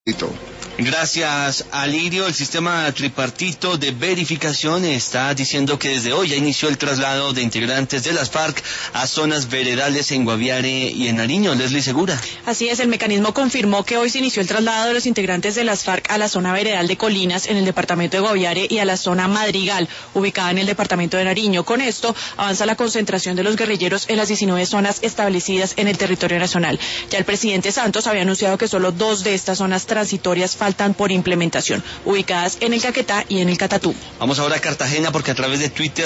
Gracias, Alirio. El sistema tripartito de verificación está diciendo que desde hoy ya inició el traslado de integrantes de las FARC a zonas veredales en Guaviare y en Nariño. Leslie Segura. Así es, el mecanismo confirmó que hoy se inició el traslado de los integrantes de las FARC a la zona veredal de Colinas en el departamento de Guaviare y a la zona Madrigal, ubicada en el departamento de Nariño. Con esto avanza la concentración de los guerrilleros en las 19 zonas establecidas en el territorio nacional. Ya el presidente Santos había anunciado que solo 2 de estas zonas transitorias faltan por implementación, ubicadas en el Caquetá y en el Catatú. Vamos ahora a Cartagena porque a través de Twitter